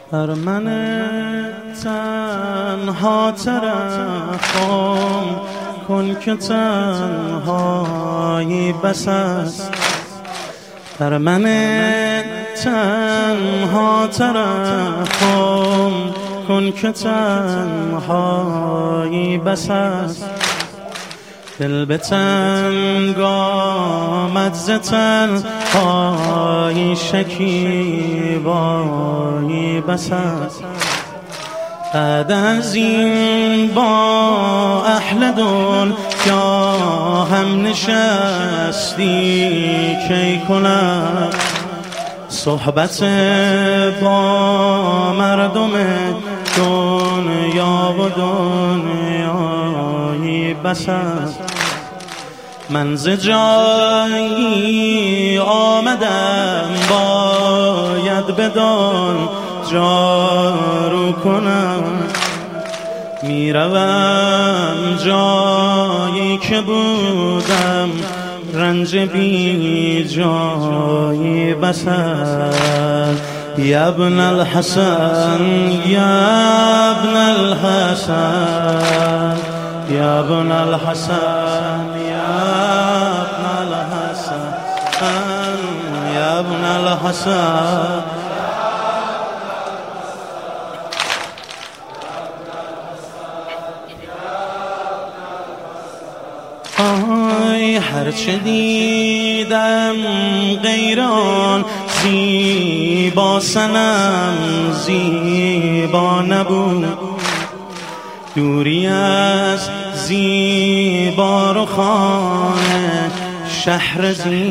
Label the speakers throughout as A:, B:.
A: بر من تنها ترحم کن که تنهایی بس است. بر من تنها ترحم کن که تنهایی بس است. دل به تنگ آمد ز تنهایی شکیبایی بس است. بعد از این با اهل دنیا هم نشستی کی کنم صحبت با مردم دنیا و دنیایی بس است. من ز جایی آمدم باید بدان جارو کنم. میروم جایی که بودم رنج بی جایی بس است. یا ابن الحسن یا ابن الحسن یا ابن الحسن یا ابن الحسن یا ابن الحسن. آی هرچه دیدم غیر آن زیبا صنم زیبا نبود. دوری از زیبا رخان شهر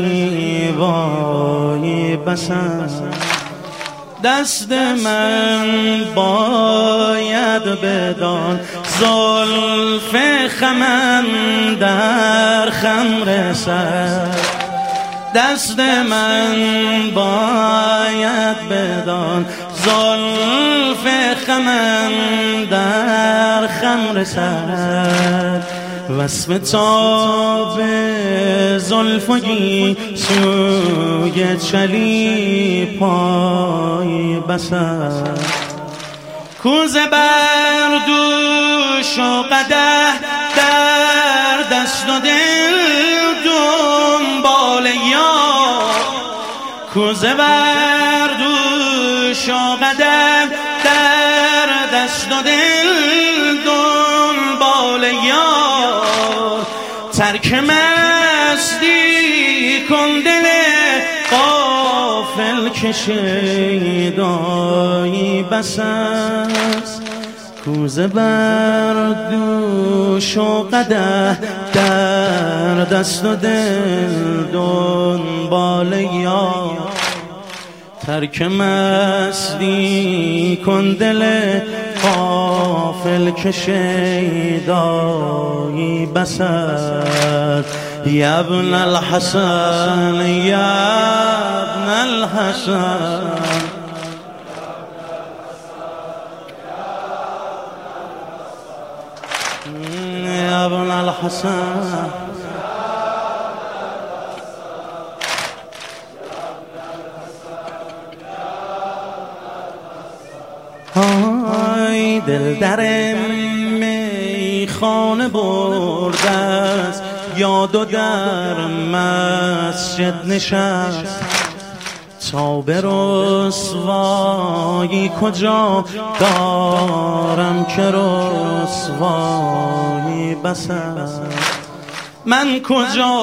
A: زیبایی بس است. دست من باید بدان زلف خمم در خم رسد. دست من باید بدان زلف خمم در خم رسد. وصف تاب زلف و گیسوی چلی پای بس است. کوزه بر دوش و قدح در دست و دل دنبال یار. کوزه بر دوش و قدح در دست و دل دنبال یار. ترک مستی کن دل غافل که شیدایی بس است. کوزه بر دوش و قدح در دست و دل دنبال یار. ترک مستی کن دل غافل که شیدایی بس است. یا ابن الحسن یا ابن الحسن یا ابن الحسن. آی دل در میخانه برده است یاد و در مسجد نشست. تا به رسوایی کجا دارم که رسوایی بس است. من کجا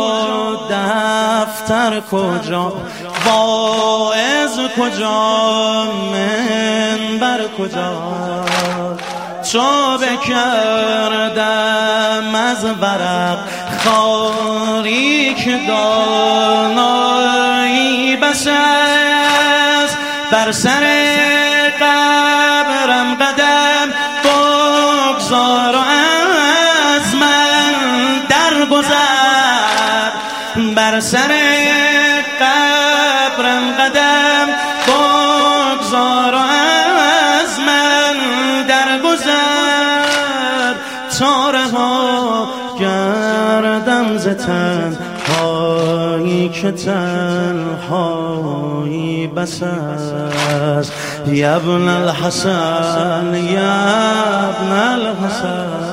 A: دفتر کجا واعظ کجا منبر کجا. چو بکردم از ورق خاری که دانایی بس است. بر سر قبرم قدم بگذار و از من درگذر. بر سر قبرم قدم بگذار و از من درگذر. تا رها گردم ز تنهایی جایی که تنهایی بس است. یا ابن الحسن یا ابن الحسن